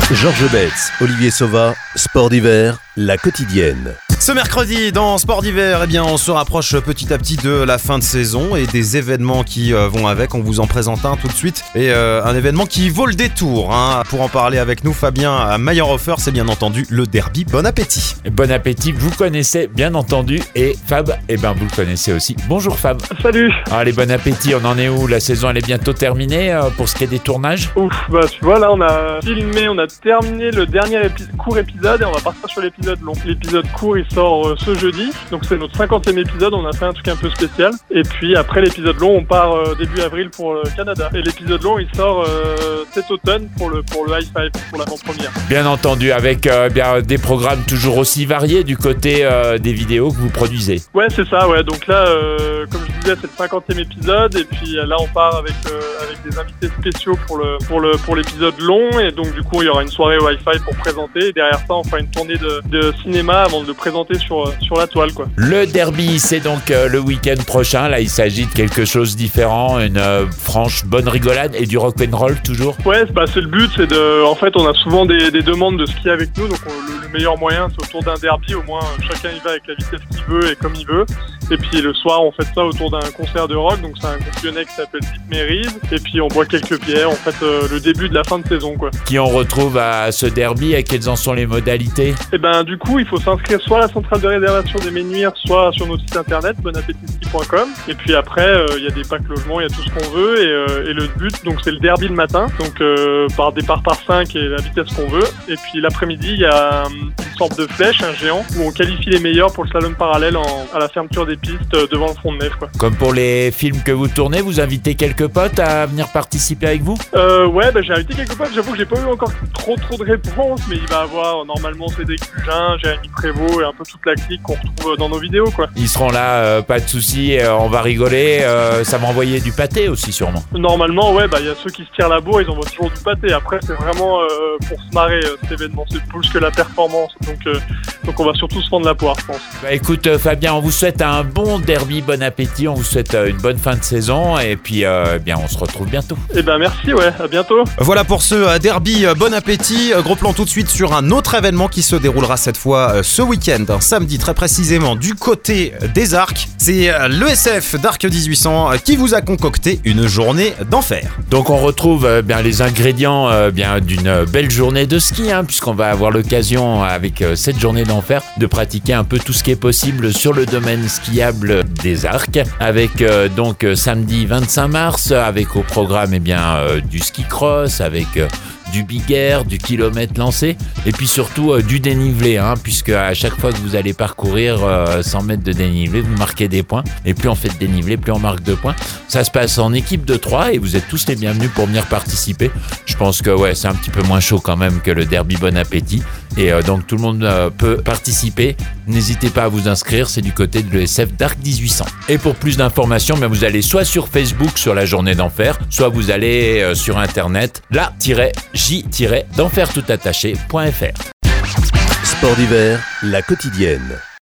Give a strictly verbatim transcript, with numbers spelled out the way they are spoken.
Georges Betz, Olivier Sauva, Sport d'hiver, la quotidienne. Ce mercredi, dans Sport d'hiver, eh bien, on se rapproche petit à petit de la fin de saison et des événements qui euh, vont avec. On vous en présente un tout de suite. Et euh, un événement qui vaut le détour. Hein. Pour en parler avec nous, Fabien Mayerhofer, c'est bien entendu le derby. Bon appétit. Bon appétit, vous connaissez bien entendu. Et Fab, eh ben, vous le connaissez aussi. Bonjour Fab. Salut. Allez, bon appétit, on en est où? La saison, elle est bientôt terminée euh, pour ce qui est des tournages? Ouf, bah tu vois, là on a filmé, on a terminé le dernier épi- court épisode et on va partir sur l'épisode long. L'épisode court, il sort euh, ce jeudi, donc c'est notre cinquantième épisode, on a fait un truc un peu spécial. Et puis après l'épisode long, on part euh, début avril pour le Canada. Et l'épisode long, il sort euh, cet automne pour le, pour le High Five, pour l'avant-première. Bien entendu, avec euh, bien, des programmes toujours aussi variés du côté euh, des vidéos que vous produisez. Ouais, c'est ça, ouais. Donc là, euh, comme je disais, c'est le cinquantième épisode, et puis là, on part avec, euh, avec des invités spéciaux pour, le, pour, le, pour l'épisode long, et donc du coup, il y aura une soirée au High Five pour présenter, et derrière ça, on fera une tournée de, de cinéma avant de le présenter sur, sur la toile, quoi. Le derby, c'est donc euh, le week-end prochain. Là, il s'agit de quelque chose de différent, une euh, franche bonne rigolade et du rock'n'roll toujours. Ouais, bah, c'est le but, c'est de... En fait, on a souvent des, des demandes de skier avec nous, donc on, le, le meilleur moyen, c'est autour d'un derby, au moins chacun y va avec la vitesse qu'il veut et comme il veut. Et puis le soir, on fait ça autour d'un concert de rock, donc c'est un groupe lyonnais qui s'appelle Deep Mary's, et puis on boit quelques bières, en fait euh, le début de la fin de saison, quoi. Qui on retrouve à ce derby et quelles en sont les modalités? Et ben du coup, il faut s'inscrire soit à la centrale de réservation des Menhirs, soit sur notre site internet bon appétit ski point com. Et puis après, il euh, y a des packs logements, il y a tout ce qu'on veut, et, euh, et le but, donc c'est le derby le matin, donc euh, par départ par cinq et la vitesse qu'on veut. Et puis l'après-midi, il y a une sorte de flèche, un géant, où on qualifie les meilleurs pour le slalom parallèle en, à la fermeture des pistes euh, devant le front de nef, quoi. Comme pour les films que vous tournez, vous invitez quelques potes à venir participer avec vous? Euh, ouais, bah, j'ai invité quelques potes, j'avoue que j'ai pas eu encore trop trop de réponses, mais il va avoir normalement Cédric Cugin, Jérémy Prévost et un peu toute la clique qu'on retrouve dans nos vidéos, quoi. Ils seront là, euh, pas de soucis, euh, on va rigoler, euh, ça va envoyer du pâté aussi sûrement. Normalement, ouais, bah il y a ceux qui se tirent la bourre, ils envoient toujours du pâté. Après, c'est vraiment euh, pour se marrer euh, cet événement, c'est plus que la performance, donc, euh, donc on va surtout se prendre la poire, je pense. Bah écoute euh, Fabien, on vous souhaite un bon derby, bon appétit, on vous souhaite euh, une bonne fin de saison et puis euh, bien on se retrouve bientôt. Eh ben merci, ouais, à bientôt. Voilà pour ce euh, derby. euh, Bon appétit. Euh, Gros plan tout de suite sur un autre événement qui se déroulera cette fois euh, ce week-end, un samedi très précisément du côté des Arcs. C'est euh, l'E S F d'Arc dix-huit cents euh, qui vous a concocté une journée d'enfer. Donc on retrouve euh, bien les ingrédients euh, bien d'une euh, belle journée de ski, hein, puisqu'on va avoir l'occasion avec euh, cette journée d'enfer de pratiquer un peu tout ce qui est possible sur le domaine skiable des Arcs, avec euh, donc euh, samedi vingt-cinq mars, avec au programme eh bien euh, du ski cross, avec euh, du big air, du kilomètre lancé et puis surtout euh, du dénivelé, hein, puisque à chaque fois que vous allez parcourir euh, cent mètres de dénivelé, vous marquez des points et plus on fait de dénivelé, plus on marque de points. Ça se passe en équipe de trois et vous êtes tous les bienvenus pour venir participer. Je pense que ouais, c'est un petit peu moins chaud quand même que le derby bon appétit et euh, donc tout le monde euh, peut participer. N'hésitez pas à vous inscrire, c'est du côté de l'E S F d'Arc dix-huit cents. Et pour plus d'informations, ben, vous allez soit sur Facebook sur la journée d'enfer, soit vous allez euh, sur internet la-j-d'enfer tout attaché point f r. Sport d'hiver, la quotidienne.